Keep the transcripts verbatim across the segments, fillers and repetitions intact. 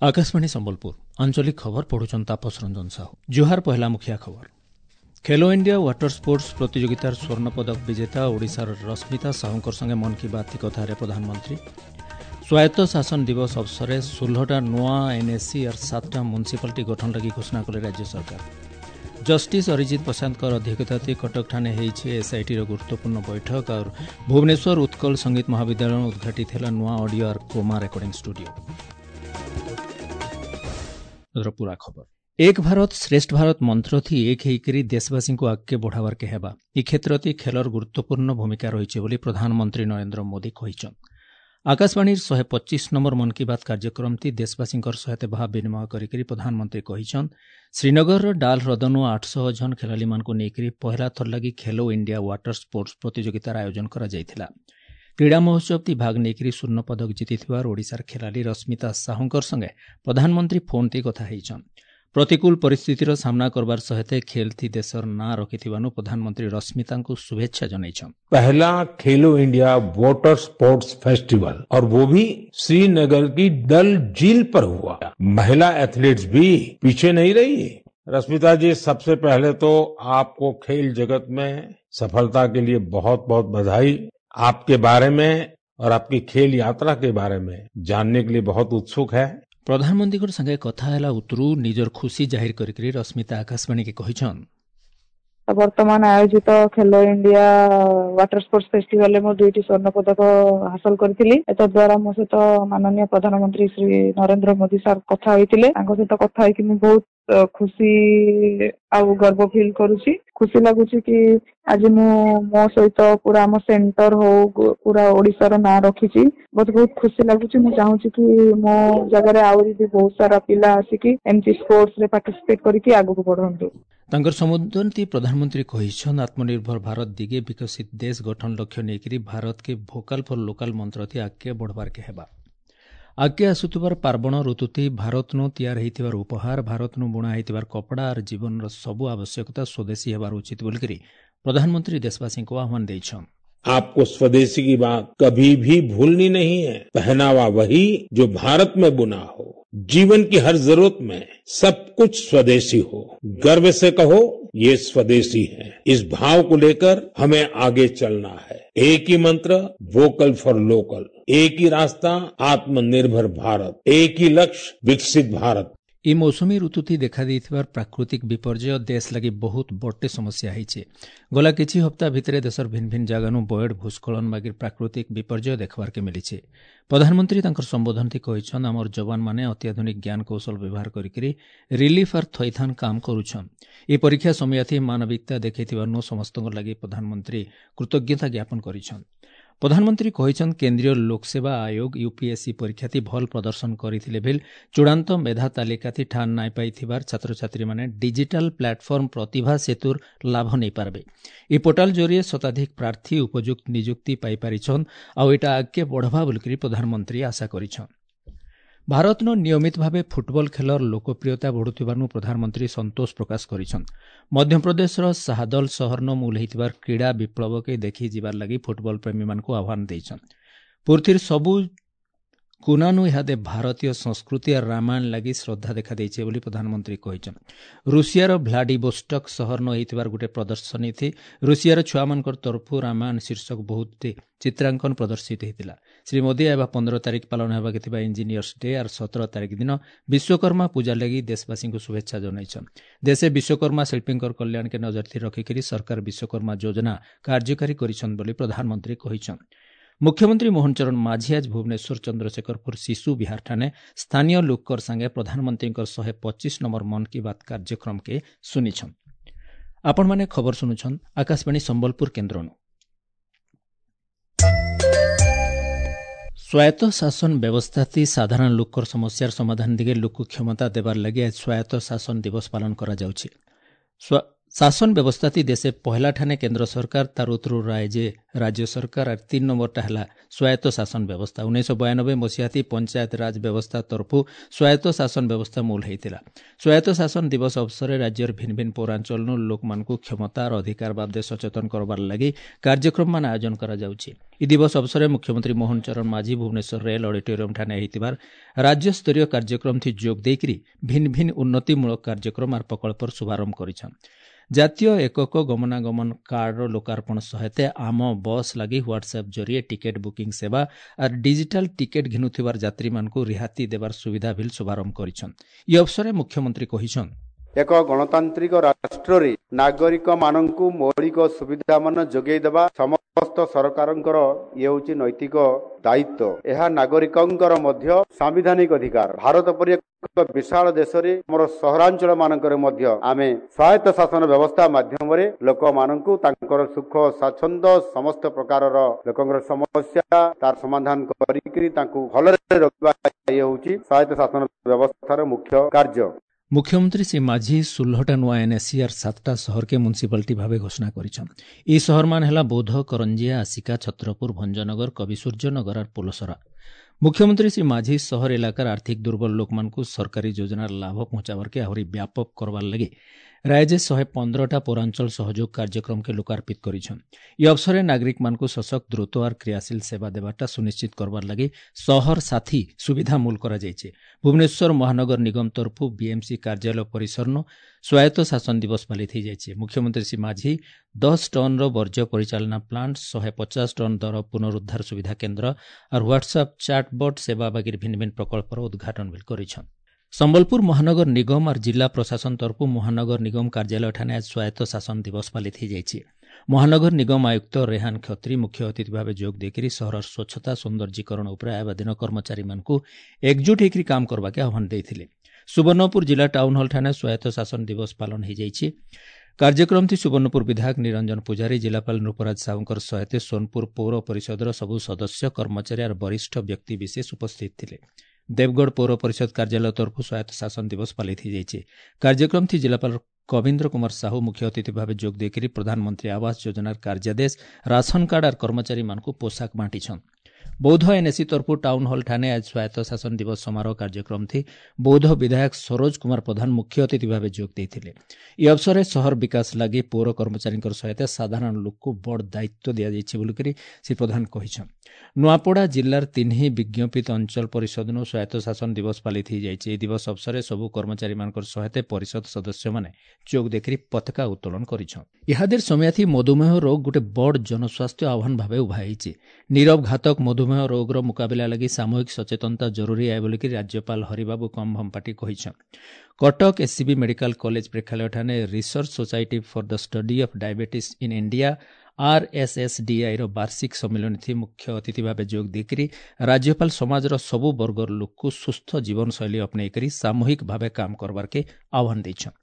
आकाशवाणी संबलपुर आंचलिक खबर पढ़ुचन तापस रंजन साहू। जुहार पहला मुखिया खबर। खेलो इंडिया वाटर स्पोर्ट्स प्रतियोगितार स्वर्ण पदक विजेता ओडिशार रश्मिता साहूंकर संगे मन की बात कथार प्रधानमंत्री। स्वायत्त शासन दिवस अवसर षोलटा नुआ एनएससी और सातटा म्युनिसिपालिटी गठन लगी घोषणा कले राज्य सरकार। जस्टिस अरिजित प्रसाद अध्यक्षता कटक ठाणे एसआईटी गुरुत्वपूर्ण बैठक और भुवनेश्वर उत्कल संगीत महाविद्यालय उद्घाटित है नुआ ऑडियो और क्रोमा रेकर्डिंग स्टूडियो। पूरा खबर एक भारत श्रेष्ठ भारत मंत्र थी एक होकर देशवासी को आगे बढ़ावार के हेबा इ क्षेत्र खेलर गुरुत्वपूर्ण भूमिका रही है प्रधानमंत्री नरेंद्र मोदी कहछन। आकाशवाणी शहे पच्चीस नंबर मन की बात कार्यक्रम ती देशवासी सहित भाव विनिमय करी प्रधानमंत्री कहछन श्रीनगर डाल ह्रदनु आठ सौ जन खेलाड़ी मान नेकरी पहला थर लगी खेलो इंडिया वाटर स्पोर्ट्स प्रतियोगितार आयोजन करा जायथिला। क्रीड़ा महोत्सव ती भाग नेकरी स्वर्ण पदक जीतिथिबार ओडिशार खेलाड़ी रश्मिता साहूंकर संगे प्रधानमंत्री फोन ती कथा हेइछन। प्रतिकूल परिस्थितिर सामना करबार सहित खेल थी देशर ना रखिथिबानु प्रधानमंत्री रश्मिता को शुभेच्छा जनाइछन। पहला खेलो इंडिया वाटर स्पोर्ट्स फेस्टिवल और वो भी श्रीनगर की डल झील पर हुआ। महिला एथलीट्स भी पीछे नहीं रही। रश्मिता जी, सबसे पहले तो आपको खेल जगत में सफलता के लिए बहुत बहुत बधाई। आपके बारे में और आपकी खेल यात्रा के बारे में जानने के लिए बहुत उत्सुक है। प्रधानमंत्री संगे कथा है उतरू निजर खुशी जाहिर करी रश्मिता आकाशवाणी के कहिछन। वर्तमान आयोजित खेलो इंडिया वाटर स्पोर्ट्स फेस्टिवल में दुईटी स्वर्ण पदक हासिल करथिली। एत द्वारा मो सहित माननीय प्रधानमंत्री श्री नरेंद्र मोदी सर कथा होइतिले। तांको सहित कथा होइकि मु बहुत खुशी आउ गर्व फील करूची। खुशी लगुची कि आज मु मो सहित पूरा आम सेंटर हो पूरा ओडिशार ना रखिची। बहुत बहुत खुशी लगुची। मु चाहूची कि मो जगह आउरी भी बहुत सारा पिला आसिकी एमती स्पोर्ट्स रे पार्टिसिपेट करके आगु को बढ़ंतु। तांकर संबोधन ती प्रधानमंत्री कहिछन आत्मनिर्भर भारत दिगे विकसित देश गठन लक्ष्य नेकरी भारत के भोकाल फॉर लोकल मंत्र थी आगे बढ़वार के हेबा। आगे आसुतबार पार्वण ऋतुति भारतनु तैयार होइतिबार उपहार भारतनु बुणा होइतिबार कपड़ा और जीवन सबु आवश्यकता स्वदेशी हेबार उचित बोलकरी प्रधानमंत्री देशवासी को आह्वान देइछन। आपको स्वदेशी की बात कभी भी भूलनी नहीं है। पहनावा वही जो भारत में बुना हो, जीवन की हर जरूरत में सब कुछ स्वदेशी हो। गर्व से कहो ये स्वदेशी है। इस भाव को लेकर हमें आगे चलना है। एक ही मंत्र वोकल फॉर लोकल, एक ही रास्ता आत्मनिर्भर भारत, एक ही लक्ष्य विकसित भारत। इ मौसमी ऋतुति देखा देथिबार प्राकृतिक विपर्यय देश लगी बहुत बड़े समस्या है। गला किछि हप्ता भितर देशर भिन्न भिन्न जगानु बयड भूस्खलन बागी प्राकृतिक विपर्यय देखबार के मिली। प्रधानमंत्री तांकर संबोधन थी कहिछन आमर जवान माने अत्याधुनिक ज्ञान कौशल व्यवहार करिकरी रिलीफ और थैथान काम करुछन। ए परीक्षा समय थी मानविकता देखैथिबारनु समस्तक लागि प्रधानमंत्री कृतज्ञता ज्ञापन करिछन। प्रधानमंत्री कहिछन केंद्रीय लोकसेवा आयोग यूपीएससी परीक्षा थी भल प्रदर्शन करथिले भेल चूड़ांत मेधा तालिका थी ठान नाइ पाइथिबार छात्र छात्री माने डिजिटल प्लेटफॉर्म प्रतिभा सेतुर लाभ नै पारबे। ए पोर्टाल जरिए शताधिक प्रार्थी उपयुक्त नियुक्ति पाई पारिछन आ एटा आगे बढ़वा बोलकरी प्रधानमंत्री आशा करिछन। भारत न नियमित भावे फुटबल खेलर लोकप्रियता बढ़ुथिबारनु प्रधानमंत्री संतोष प्रकाश करिछन। मध्यप्रदेशर शाहदल शहर न मूल होइतिबार क्रीड़ा विप्लव के देखि जिबार लागि फुटबल प्रेमी मानकु आह्वान दैछन। पुरथिर सबु कुनानु इहादे भारतीय संस्कृति और रामायण लगी श्रद्धा देखा देइछे बोली प्रधानमंत्री कहिछन। रूसियार व्लाडिवोस्टक शहर न होइतिबार गुटे प्रदर्शनी थी रूसियार छुआमानकर तरफु रामायण शीर्षक बहुत चित्रांकन प्रदर्शित होइतिला। श्री मोदी एबा पंद्रह तारिख पालन हेबाके थिबा इंजीनियर्स डे और सत्रह तारिख दिन विश्वकर्मा पूजा लगी देशवासी को शुभेच्छा जनाइछन। देशे विश्वकर्मा शिल्पींकर कल्याण के नजर थी रखिकरी सरकार विश्वकर्मा योजना कार्यकारी करिछन बोली प्रधानमंत्री कहिछन। मुख्यमंत्री मोहन चरण माझी आज भुवनेश्वर चंद्रशेखरपुर शिशु विहार ठाणे स्थानीय लोकर संगे प्रधानमंत्री शहे पच्चीस नंबर मन की बात कार्यक्रम के सुनिछन। आपण माने खबर सुनुछन आकाशवाणी संबलपुर केन्द्रनु। स्वायत्त शासन व्यवस्था थी साधारण लोकर समस्यार समाधान दिगे लोक क्षमता देवार लगी आज स्वायत्त शासन दिवस पालन करा जाउछि। शासन व्यवस्था थी देशे पहला ठाने केंद्र सरकार तार उतरू राय जे राज्य सरकार और तीन नंबरटा है स्वायत्त शासन व्यवस्था उन्नीस बयानबे मसीहा थी पंचायत राज व्यवस्था तरफु स्वायत्त शासन व्यवस्था मूल होता स्वायत्त शासन दिवस अवसर राज्यर भिन्न भिन्न पौरांचल लोक मानकु क्षमता और अधिकार बाबदे सचेतन करबार लगी कार्यक्रम मान आयोजन करा जाउछि। इ दिवस अवसर मुख्यमंत्री मोहन चरण माझी भुवनेश्वर रेल ऑडिटोरियम ठाने होइतिबार राज्य स्तरीय कार्यक्रम थी जोग देकरी भिन्न भिन्न उन्नतिमूलक कार्यक्रम और प्रकल्पर शुभारंभ करिछन। जातीय एकक गमनागमन कार्ड लोकार्पण सहित आम बस लगी व्हाट्सएप जरिए टिकेट बुकिंग सेवा और डिजिटल टिकेट घिनुथिबार यात्री मानकु रिहाती देवार सुविधा बिल शुभारंभ करिछन। इ अवसर मुख्यमंत्री कहिछन एक गणतांत्रिक राष्ट्र रे नागरिक मानकु मौलिक सुविधा मान जोगै देबा समस्त सरकारंकर ये होची नैतिक दायित्व। यह नागरिकंकर मध्य संवैधानिक अधिकार। भारत परि एक विशाल देश रे हमर सहरांचल मानकर मध्य आमे स्वायत्त शासन व्यवस्था माध्यम रे लोक मानकु तांकर सुख स्वाच्छंद समस्त प्रकार रो लोकंकर समस्या तार समाधान करिकरी तांकु भलरे रखबा ये होची स्वायत्त शासन व्यवस्थार मुख्य कार्य। मुख्यमंत्री श्री माझी षोलटा नुआ एनएसी और सातटा शहर के म्युनिसिपालिटी भावे घोषणा करिछन। ई शहर मान हैला बौद्ध, करंजिया, आसिका, छत्रपुर, भंजनगर, कविसूर्यनगर और पोलसरा। मुख्यमंत्री श्री माझी शहर इलाकार आर्थिक दुर्बल लोक मानकु सरकारी योजनार लाभ पहुंचावर के आहरी व्यापक करवार लगे राज्य शहे पंद्रहटा पौरांचल सहयोग कार्यक्रम के लोकार्पित करिछन। इ अवसर नागरिक मानकु सशक्त द्रुत और क्रियाशील सेवा देवाटा सुनिश्चित करवार लगे शहर साथी सुविधा मूल करा जायछे। भुवनेश्वर महानगर निगम तरफु बीएमसी कार्यालय परिसरनो स्वायत्त शासन दिवस पालित हो जायछे। मुख्यमंत्री श्री माझी दस टन रो वर्ज्य परिचालना प्लांट शहे पचास टन दर पुनरुद्धार सुविधा केन्द्र और व्हाट्सएप चैटबॉट सेवा बागिर भिन्न भिन्न प्रकल्पर उद्घाटन भी करिछन। संबलपुर महानगर निगम और जिला प्रशासन तरफु महानगर निगम कार्यालय ठाने आज स्वायत्त शासन दिवस पालित हो जायछि। महानगर निगम आयुक्त रेहान खत्री मुख्य अतिथि भाव जोग देकरी सहर स्वच्छता सौंदर्यीकरण उपरे आवेदन कर्मचारी मानकु एकजुट होकर काम करबा के आह्वान देथिले। सुवर्णपुर जिला टाउन हॉल ठाने स्वायत्त शासन दिवस पालन हो जायछि। कार्यक्रम थी सुवर्णपुर विधायक निरंजन पुजारी, जिलापाल नृपराज साहुंकर सहित सोनपुर पौर परिषदर सबु सदस्य कर्मचारी और वरिष्ठ व्यक्ति विशेष उपस्थित थिले। देवगढ़ पौर परिषद कार्यालय तरफ स्वायत्त शासन दिवस पालित हो जायछि। कार्यक्रम थी जिलापाल कविन्द्र कुमार साहू मुख्य अतिथि भाव जोग देकरी प्रधानमंत्री आवास योजनार कार्यादेश राशन कार्ड और कर्मचारी मानकु पोशाक बांटिछन। बौद्ध एनएसी तरफु टाउन हॉल ठाने आज स्वायत्त शासन दिवस समारोह कार्यक्रम थी बौद्ध विधायक सरोज कुमार प्रधान मुख्य अतिथि भाव जोग देथिले। इ अवसर शहर विकास लगी पौर कर्मचारी सहित साधारण लोक को बड़ दायित्व दिया जायछि बोलिकरी श्री प्रधान कहिछन। नुआपड़ा जिल्लार तिन्ही विज्ञापित अंचल परिषदनो स्वायत्त शासन दिवस पालित हो जायछि। दिवस अवसर सबु कर्मचारी मानकर सहित परिषद सदस्य माने जोग देखि पताका उत्तोलन करिछन। इहादेर समय थी मधुमेह रोग गोटे बड़ जनस्वास्थ्य आह्वान भावे उभा होइछि। नीरव घातक मधुमेह रोग रो मुकाबला लगी सामूहिक सचेतनता जरूरी है बोलिकि राज्यपाल हरिबाबू कम्भम्पाटी कहिछन। कटक एससीबी मेडिकल कॉलेज प्रेक्षालय ठाने research society for the study of diabetes in India RSSDI रो वार्षिक सम्मेलन थी मुख्य अतिथि भाव जोग देकरी राज्यपाल समाजर सबु वर्गर लोक को सुस्थ जीवन शैली अपनाई सामूहिक भाव काम करबार के आह्वान देछन।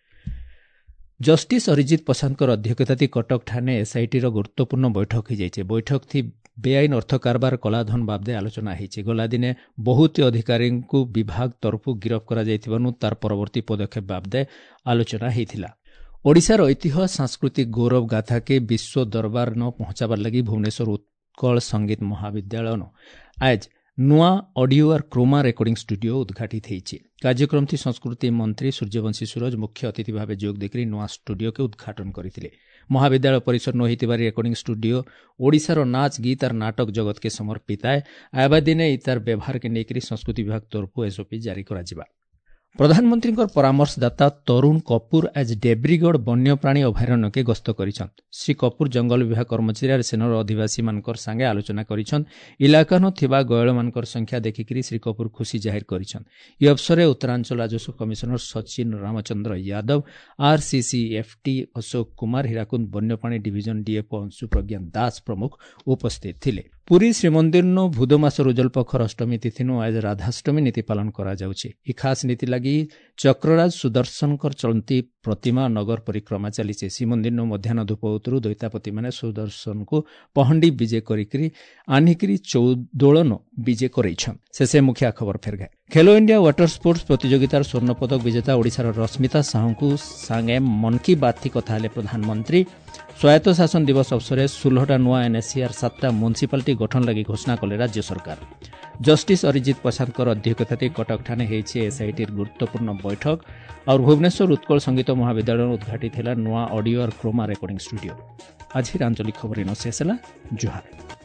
जस्टिस अरिजित पसांतर अध्यक्षता थी कटक ठाने एसआईटी रो गुरुत्वपूर्ण बैठक हो जायछि। बैठक थी बेआईन अर्थ कारबार कलाधन बाबदे आलोचना होइछि। गला दिने बहुत अधिकारी को विभाग तरफु गिरफ करा जायथिबानु तार परवर्ती पदक्षेप बाबदे आलोचना होइथिला। ओडिशार ऐतिह्य सांस्कृतिक गौरव गाथा के विश्व दरबार न पहुंचाबार लगी भुवनेश्वर उत्कल संगीत महाविद्यालय न आज नुआ ऑडियो और क्रोमा रेकर्डिंग स्टूडियो उद्घाटित होइछि। कार्यक्रम थी संस्कृति मंत्री सूर्यवंशी सूरज मुख्य अतिथि भाव जोग देकरी नुआ स्टूडियो के उद्घाटन करथिले। महाविद्यालय परिसर न होइतिबार रेकर्डिंग स्टूडियो ओडिशार नाच गीत और नाटक जगत के समर्पित है। आबा दिने इतार व्यवहार के नेकरी संस्कृति विभाग तरफु एसओपी जारी करा जिबा। प्रधानमंत्री परामर्शदाता तरुण कपूर आज डेब्रीगढ़ वन्यप्राणी अभयारण्य के गस्त करिछन। श्री कपूर जंगल विभाग कर्मचारी और सेनर अधिवासी मानकर संगे आलोचना करिछन। इलाका न थिबा गयल मानकर संख्या देखिकरी श्री कपूर खुशी जाहिर करिछन। इ अवसर उत्तरांचल राजस्व कमिशनर सचिन रामचंद्र यादव, आरसीसीएफटी अशोक कुमार, हीराकुंद वन्यप्राणी डिविजन डीएफओ अंशु प्रज्ञान दास प्रमुख उपस्थित थिले। पुरी श्रीमंदिर नो भूदमास रोजल पखर अष्टमी तिथि नो आज राधाष्टमी नीति पालन करा जाउछि। इ खास नीति लागि लगी चक्रराज सुदर्शनकर चलती प्रतिमा नगर परिक्रमा चली श्रीमंदिर मध्याह्न धूप उतरू दैतापति मैंने सुदर्शन को पहंडी विजे करी आनिकी चौदोलन विजे करछन। शेषे मुखिया खबर फेर गए। खेलो इंडिया वाटर स्पोर्ट्स प्रतियोगितार स्वर्ण पदक विजेता ओडिशार रश्मिता साहू को सांगे मन की बात थी कथा हेले प्रधानमंत्री। स्वायत्त शासन दिवस अवसर में षोलटा नुआ एनएसीआर सातटा म्युनिसिपालिटी गठन लगी घोषणा कले राज्य सरकार। जस्टिस अरिजित प्रसाद अध्यक्षता कटक ठाणे एसआईटी गुरुत्वपूर्ण बैठक और भुवनेश्वर उत्कल संगीत महाविद्यालय उद्घाटित नुआ ऑडियो और क्रोमा रेकर्डिंग स्टूडियो। आज आंचलिक खबर इन शेष है। जुहार।